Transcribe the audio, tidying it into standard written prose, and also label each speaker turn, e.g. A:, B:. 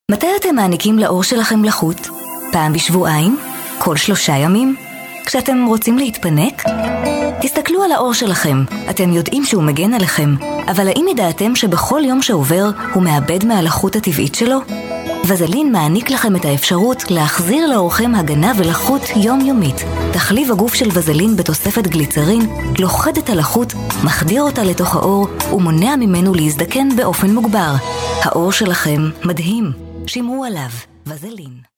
A: מתי אתם מעניקים לעור שלכם לחות? פעם בשבועיים? כל 3 ימים? כשאתם רוצים להתפנק? תסתכלו על העור שלכם, אתם יודעים שהוא מגן עליכם, אבל האם ידעתם שבכל יום שעובר הוא מאבד מהלחות הטבעית שלו? וזלין מעניק לכם את האפשרות להחזיר לעורכם הגנה ולחות יומיומית. תחליב הגוף של וזלין בתוספת גליצרין, לוחד את הלחות, מחדיר אותה לתוך העור ומונע ממנו להזדקן באופן מוגבר. העור שלכם מדהים, שמרו עליו, וזלין.